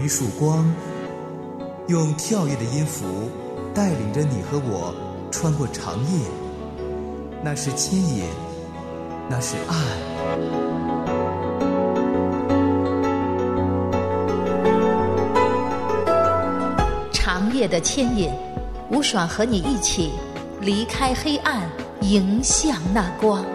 一束光，用跳跃的音符带领着你和我穿过长夜。那是牵引，那是爱。 长夜的牵引，吴爽和你一起离开黑暗，迎向那光。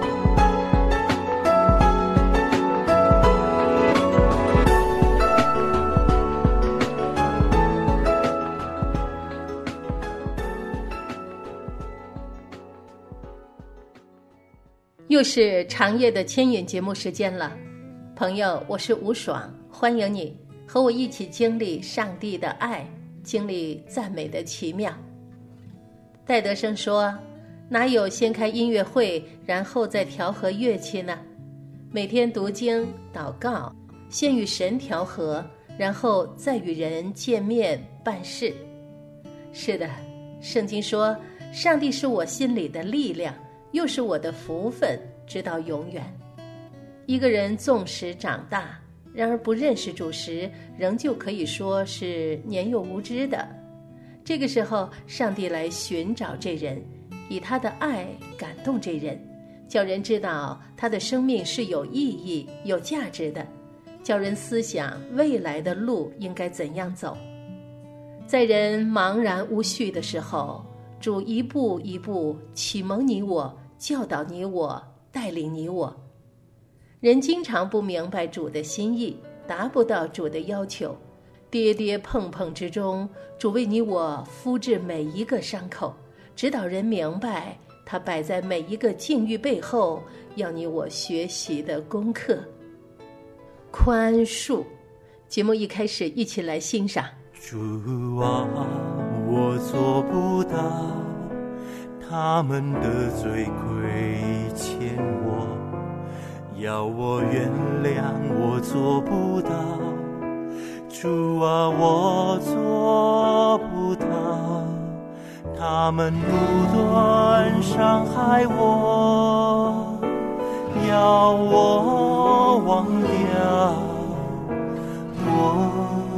又是长夜的牵引节目时间了，朋友，我是吴爽，欢迎你和我一起经历上帝的爱，经历赞美的奇妙。戴德生说，哪有先开音乐会然后再调和乐器呢？每天读经祷告，先与神调和，然后再与人见面办事。是的，圣经说，上帝是我心里的力量，又是我的福分，直到永远。一个人纵使长大，然而不认识主时，仍旧可以说是年幼无知的。这个时候，上帝来寻找这人，以他的爱感动这人，叫人知道他的生命是有意义、有价值的，叫人思想未来的路应该怎样走。在人茫然无序的时候，主一步一步启蒙你我，教导你我，带领你我。人经常不明白主的心意，达不到主的要求，跌跌碰碰之中，主为你我敷治每一个伤口，指导人明白他摆在每一个境遇背后要你我学习的功课。宽恕，节目一开始一起来欣赏。 主啊，我做不到，他们的罪亏欠我，要我原谅我做不到。主啊，我做不到，他们不断伤害我，要我忘掉，我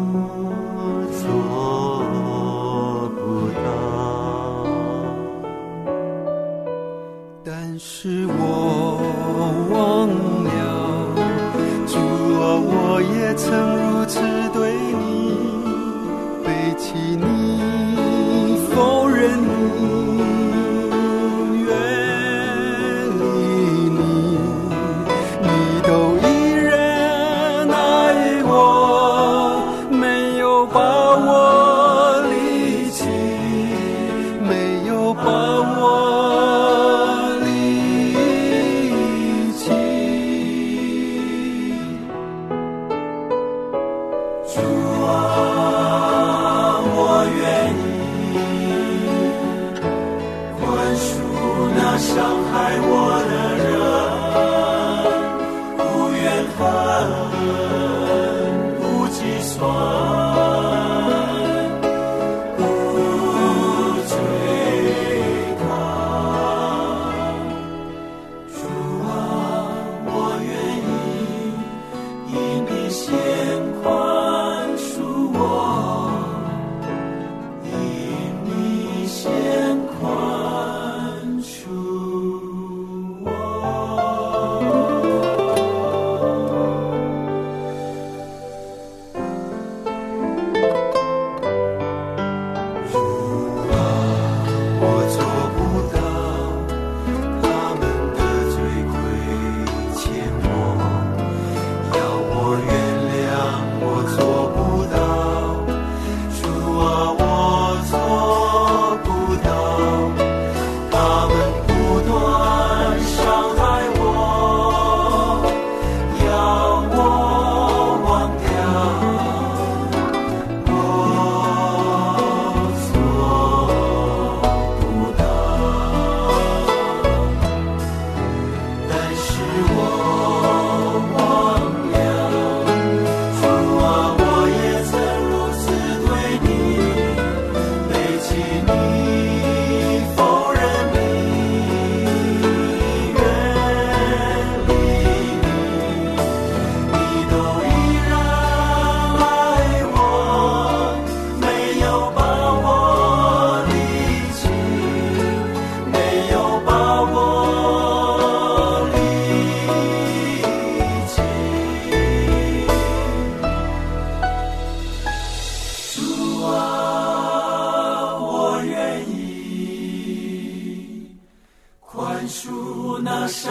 做不到。 但是我忘了，主啊，我也曾如此对你背弃你，否认你，远离你，你都依然爱我，没有把我离弃，没有把我离弃。主啊，我愿意宽恕那伤害我的人，不怨恨，不计算。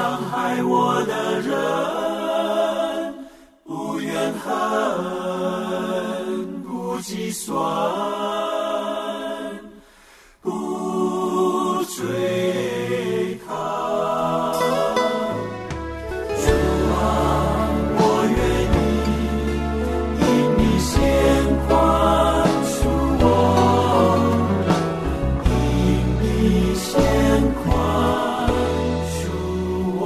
伤害我的人，不怨恨，不计算，不追讨。主啊，我愿意因你先宽恕我，因你先宽恕我。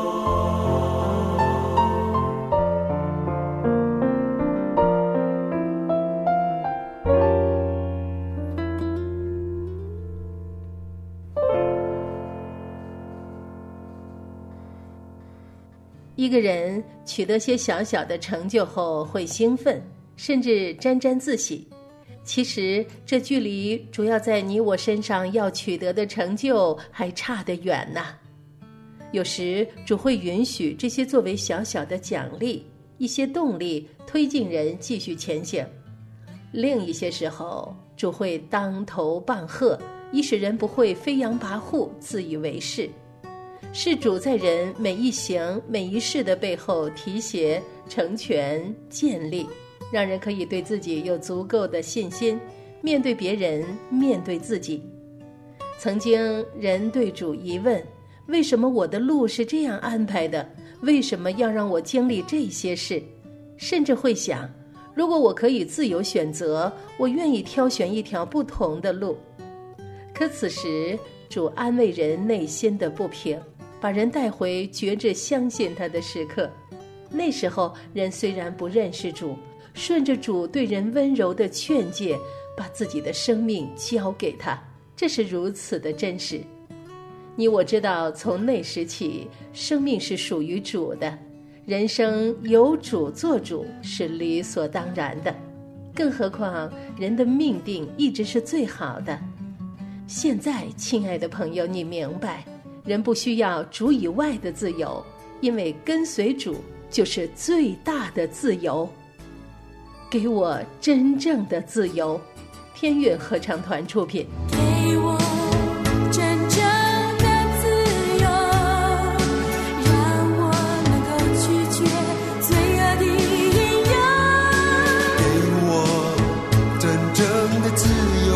一个人取得些小小的成就后会兴奋，甚至沾沾自喜。其实这距离主要在你我身上要取得的成就还差得远呢。有时主会允许这些作为小小的奖励，一些动力推进人继续前行。另一些时候，主会当头棒喝，以使人不会飞扬跋扈，自以为是。是主在人每一行每一事的背后提携、成全、建立，让人可以对自己有足够的信心，面对别人，面对自己。曾经人对主疑问，为什么我的路是这样安排的？为什么要让我经历这些事？甚至会想，如果我可以自由选择，我愿意挑选一条不同的路。可此时主安慰人内心的不平，把人带回觉着相信他的时刻。那时候人虽然不认识主，顺着主对人温柔的劝诫，把自己的生命交给他，这是如此的真实。你我知道，从那时起，生命是属于主的，人生由主做主是理所当然的，更何况人的命定一直是最好的。现在亲爱的朋友，你明白，人不需要主以外的自由，因为跟随主就是最大的自由。给我真正的自由。天韵合唱团出品。 给我真正的自由，让我能够拒绝罪恶的引诱。 给我真正的自由，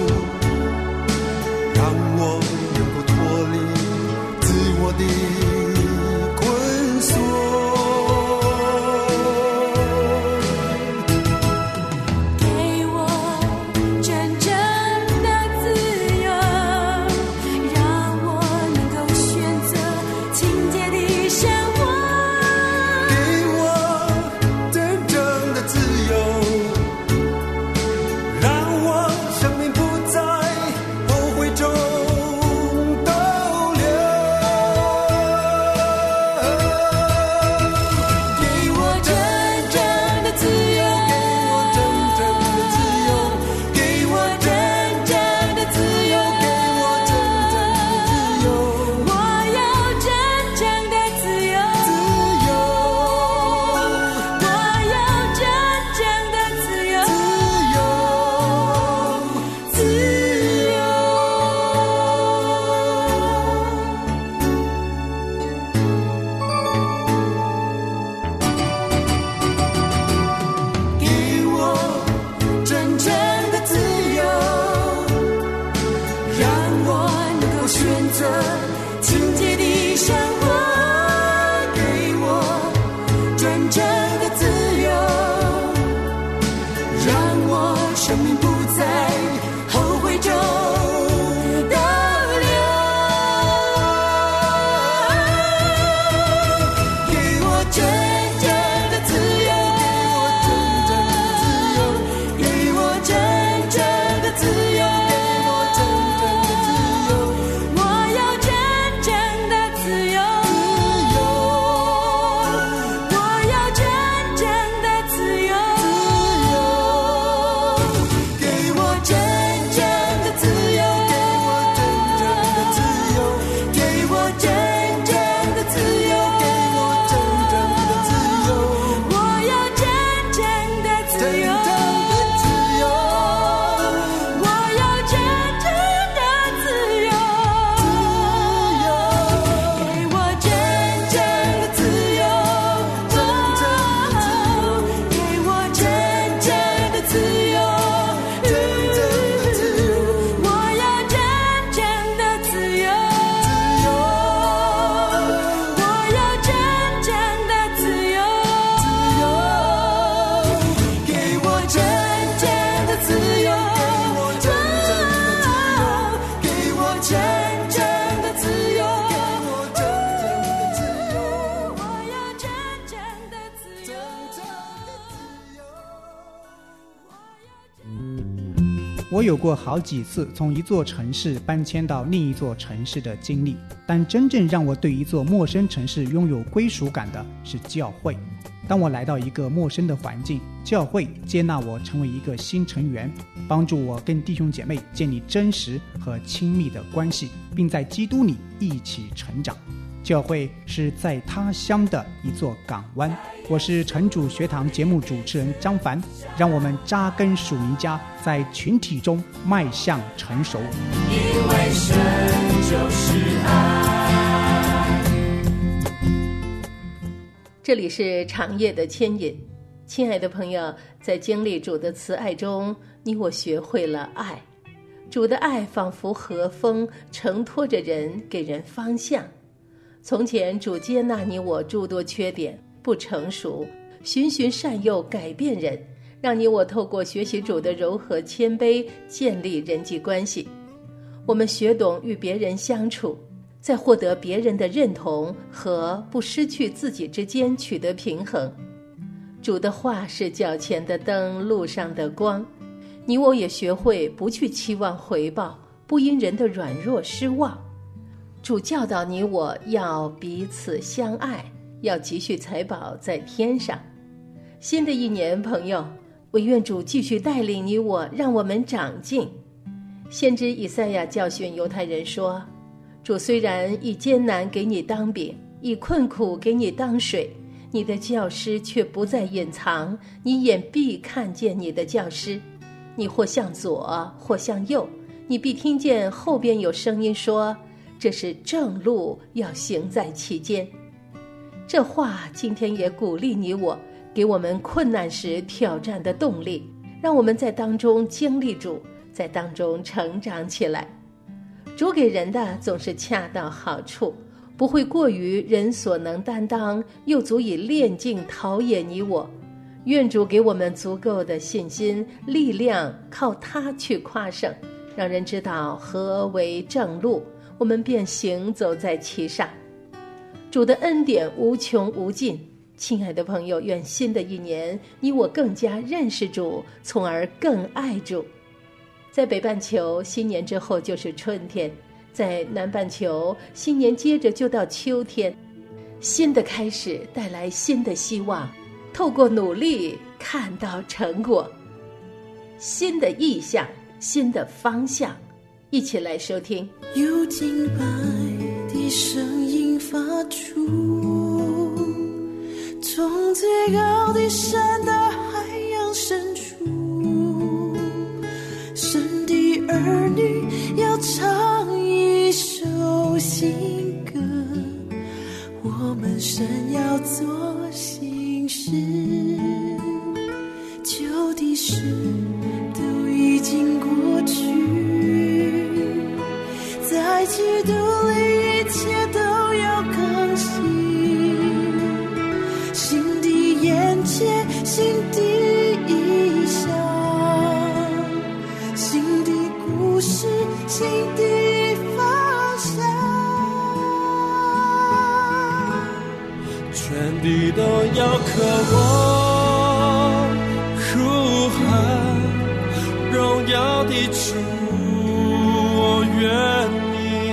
让我能够脱离自我的捆锁。 给我真正的自由， 我有过好几次从一座城市搬迁到另一座城市的经历，但真正让我对一座陌生城市拥有归属感的是教会。当我来到一个陌生的环境，教会接纳我成为一个新成员，帮助我跟弟兄姐妹建立真实和亲密的关系，并在基督里一起成长。教会是在他乡的一座港湾。我是城主学堂节目主持人张凡，让我们扎根属灵家，在群体中迈向成熟。 因为神就是爱。 这里是长夜的牵引，亲爱的朋友，在经历主的慈爱中，你我学会了爱。主的爱仿佛和风，承托着人，给人方向。从前主接纳你我诸多缺点，不成熟，循循善诱改变人，让你我透过学习主的柔和谦卑，建立人际关系。我们学懂与别人相处，在获得别人的认同和不失去自己之间取得平衡。主的话是脚前的灯，路上的光。你我也学会不去期望回报，不因人的软弱失望。主教导你我要彼此相爱，要积蓄财宝在天上。新的一年，朋友，我愿主继续带领你我，让我们长进。先知以赛亚教训犹太人说，主虽然以艰难给你当饼，以困苦给你当水，你的教师却不再隐藏，你眼必看见你的教师。你或向左，或向右，你必听见后边有声音说，这是正路，要行在其间。这话今天也鼓励你我，给我们困难时挑战的动力，让我们在当中经历主，在当中成长起来。主给人的总是恰到好处，不会过于人所能担当，又足以炼净陶冶你我。愿主给我们足够的信心力量，靠他去夸胜，让人知道何为正路，我们便行走在其上。主的恩典无穷无尽，亲爱的朋友，愿新的一年你我更加认识主，从而更爱主。在北半球，新年之后就是春天，在南半球，新年接着就到秋天。新的开始带来新的希望，透过努力看到成果，新的意向，新的方向，一起来收听。 有敬拜的声音发出，从最高的山到海洋深处，神的儿女要唱一首新歌，我们神要做新事，旧的事都已经过去，在基督里一切都要更新，新的眼界，新的意象，新的故事，新的方向， 全地都要渴望呼喊荣耀的主，我愿你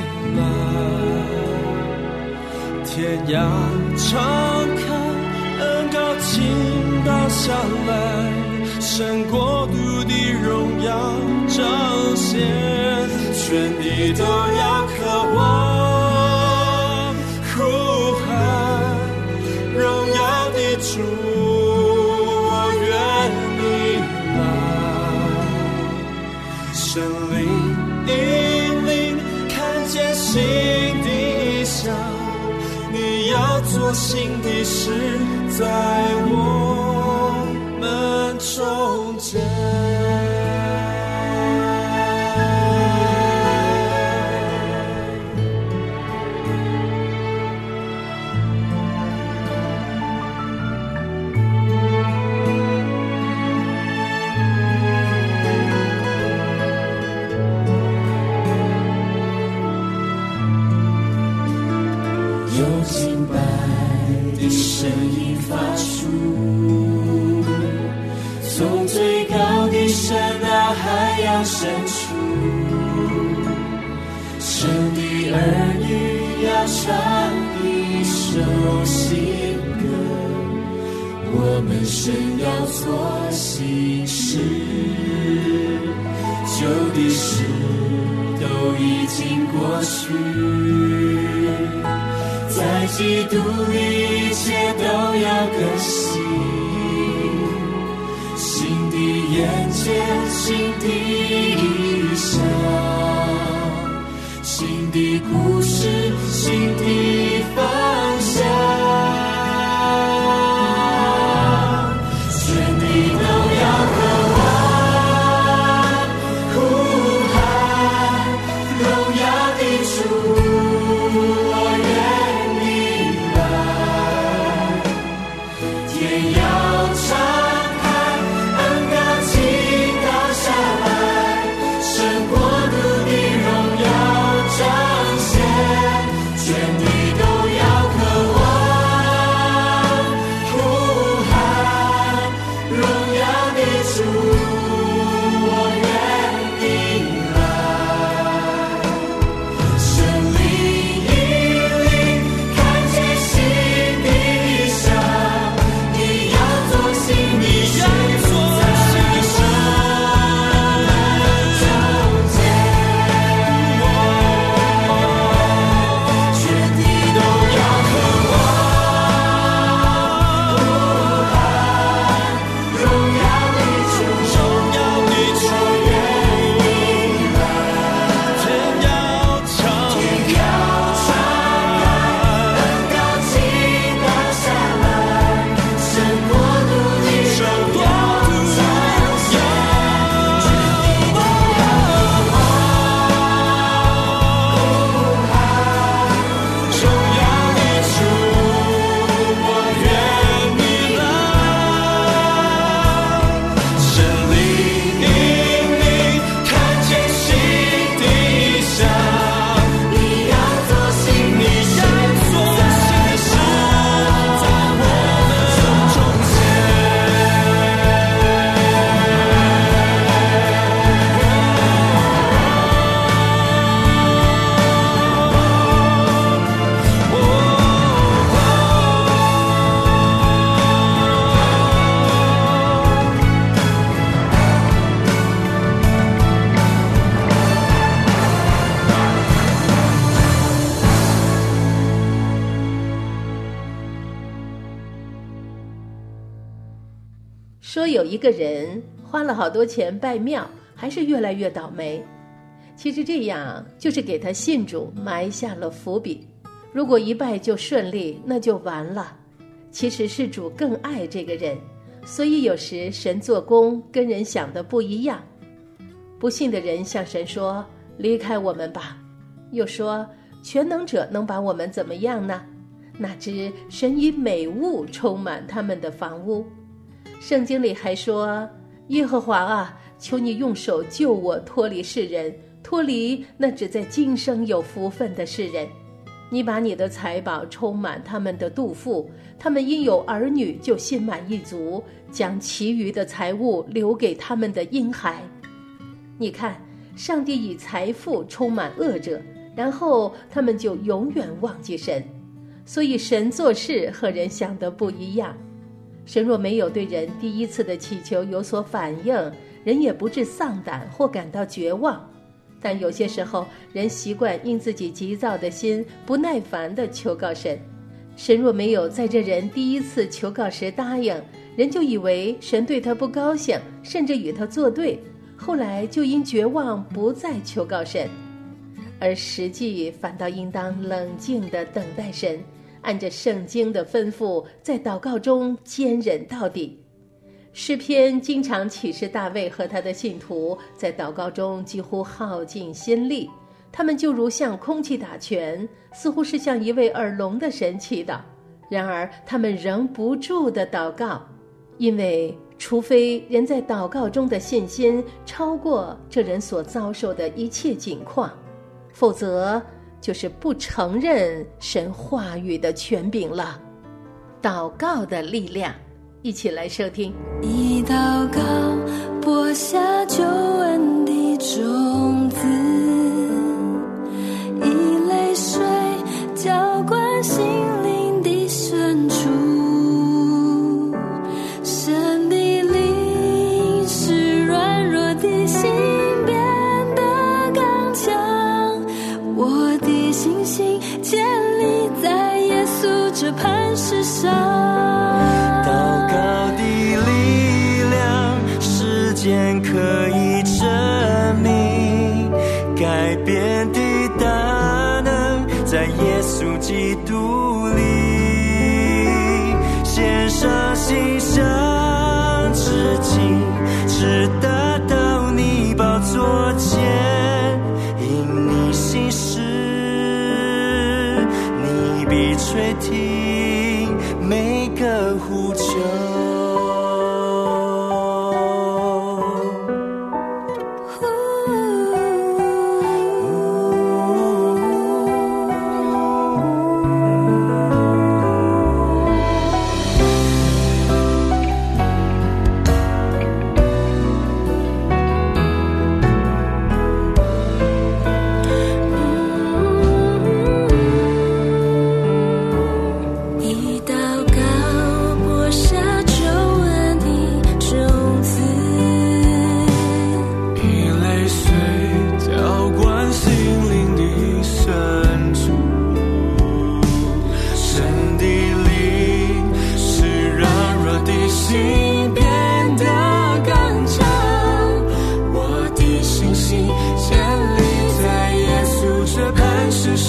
来，天涯长看，恩膏倾倒下来，神国度的荣耀彰显，全地都要渴望呼喊荣耀的主，我愿你来，神灵引领，看见新的意象，你要做新的事，在我们中间。 有敬拜的声音发出，从最高的山到海洋洋深处，神的儿女要唱一首新歌，我们神要做新事，旧的事都已经过去，在基督里一切都要更新，新的眼界，新的意象，新的故事，新的方向，全地都要渴望呼喊荣耀的主，我愿你来，天要敞开，恩高倾倒下来，神国度的荣耀彰显，全地都要渴望呼喊荣耀的主，我愿你来，神灵引领，看见新的意象，你要做新的事，在生中间，全地都要渴望呼喊荣耀的主，我愿你来，天要敞开，恩高倾倒下来，神国度的荣耀彰显，全地都要渴望呼喊荣耀的主，我愿你来，神灵引领，看见新的意象，你要做新的事，在我们中说有一个人花了好多钱拜庙，还是越来越倒霉。其实这样就是给他信主埋下了伏笔。如果一拜就顺利，那就完了。其实是主更爱这个人，所以有时神做工跟人想的不一样。不信的人向神说：“离开我们吧。”又说：“全能者能把我们怎么样呢？”哪知神以美物充满他们的房屋。圣经里还说：“耶和华啊，求你用手救我脱离世人，脱离那只在今生有福分的世人。你把你的财宝充满他们的肚腹，他们因有儿女就心满意足，将其余的财物留给他们的婴孩。”你看，上帝以财富充满恶者，然后他们就永远忘记神。所以神做事和人想的不一样。神若没有对人第一次的祈求有所反应，人也不致丧胆或感到绝望。但有些时候，人习惯因自己急躁的心不耐烦地求告神。神若没有在这人第一次求告时答应，人就以为神对他不高兴，甚至与他作对，后来就因绝望不再求告神。而实际反倒应当冷静地等待神，按着圣经的吩咐，在祷告中坚忍到底。诗篇经常启示大卫和他的信徒在祷告中几乎耗尽心力，他们就如向空气打拳，似乎是向一位耳聋的神祈祷。然而他们仍不住地祷告，因为除非人在祷告中的信心超过这人所遭受的一切境况，否则就是不承认神话语的权柄了。祷告的力量，一起来收听。 一祷告播下救恩的种子以泪水浇灌心灵的深处，神的灵使软弱的心变得刚强，我的信心建立在耶稣这磐石上。 祷告的力量，时间可以证明，改变的大能在耶稣基督里，献上心上致敬，直达到你宝座前，因你心事，你必垂听每个呼求。 你祷告播下救恩的种子， 以泪水浇灌心灵的深处，神的灵使软弱的心变得刚强，我的信心建立在耶稣这磐石上。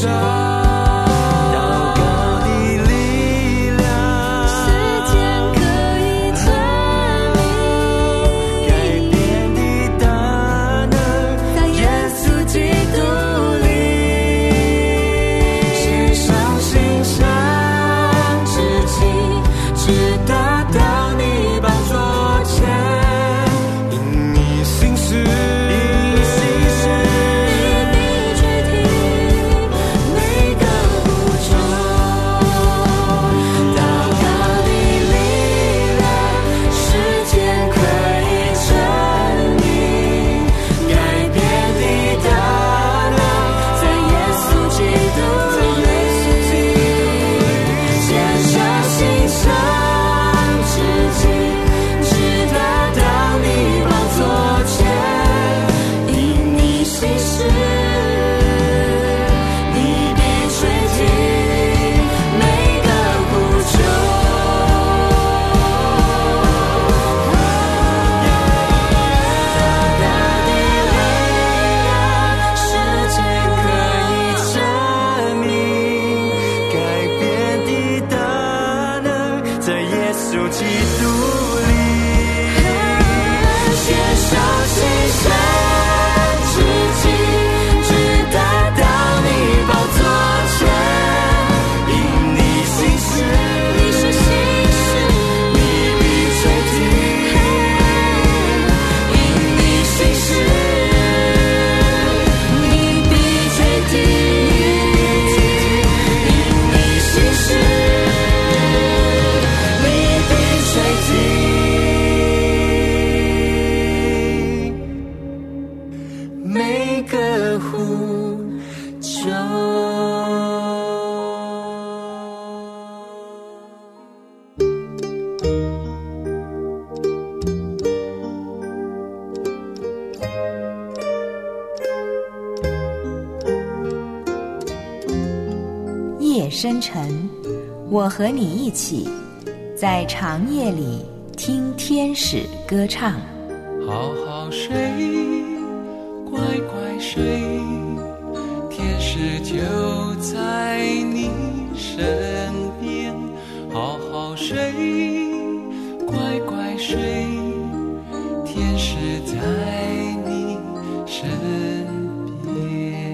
夜深沉，我和你一起在长夜里听天使歌唱。 好好睡，乖乖睡，天使就在你身边。好好睡，乖乖睡，天使在你身边。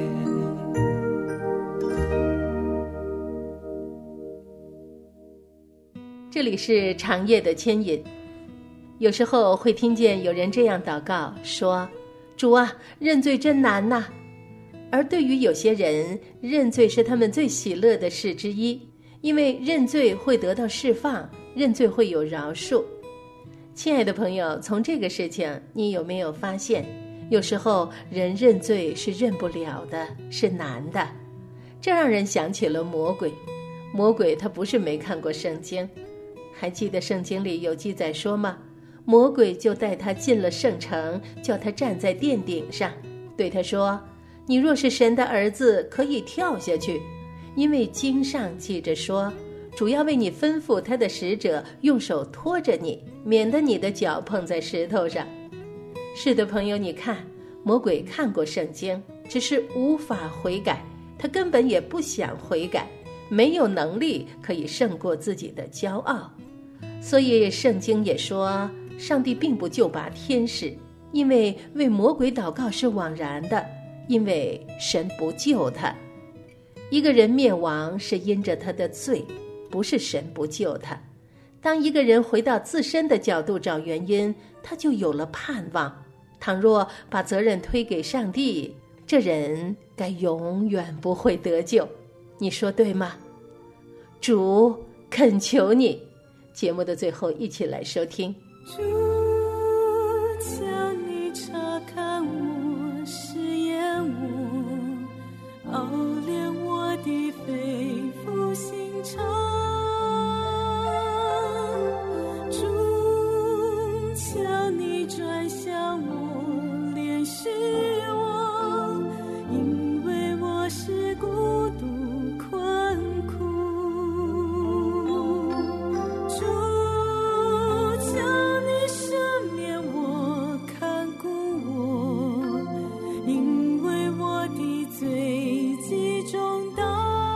这里是长夜的牵引。有时候会听见有人这样祷告说，主啊，认罪真难呐。而对于有些人，认罪是他们最喜乐的事之一，因为认罪会得到释放，认罪会有饶恕。亲爱的朋友，从这个事情你有没有发现， 有时候人认罪是认不了的，是难的。这让人想起了魔鬼。魔鬼他不是没看过圣经，还记得圣经里有记载说吗？魔鬼就带他进了圣城，叫他站在殿顶上，对他说，你若是神的儿子，可以跳下去，因为经上记着说，主要为你吩咐他的使者用手托着你，免得你的脚碰在石头上。是的，朋友，你看，魔鬼看过圣经，只是无法悔改，他根本也不想悔改，没有能力可以胜过自己的骄傲。所以圣经也说，上帝并不救拔天使，因为为魔鬼祷告是枉然的，因为神不救他。一个人灭亡是因着他的罪，不是神不救他。当一个人回到自身的角度找原因，他就有了盼望。倘若把责任推给上帝，这人该永远不会得救。你说对吗？主，恳求你。节目的最后，一起来收听。 主，求你查看我，试验我，熬炼我的肺腑心肠。主，求你转向我，怜恤我，因为我是孤独困苦。主，求你赦免我，看顾我，因为我的罪极重大。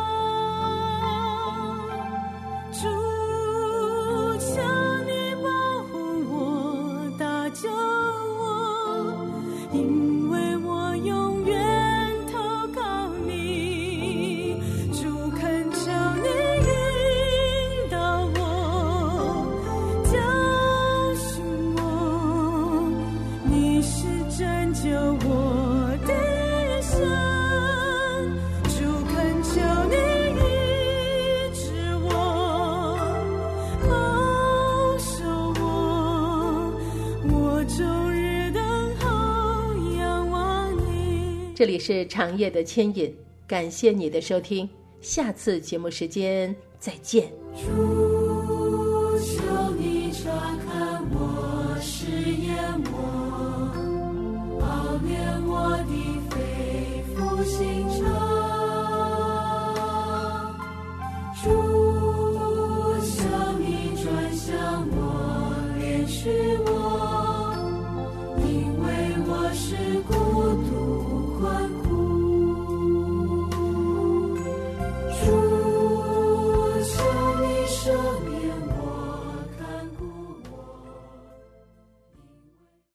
主，求你保护我，搭救我，因为我永远投靠你。主，恳求你引导我，教训我，你是拯救我的神。主，恳求你医治我，保守我，我终日等候仰望你。 这里是长夜的牵引，感谢你的收听，下次节目时间再见。 主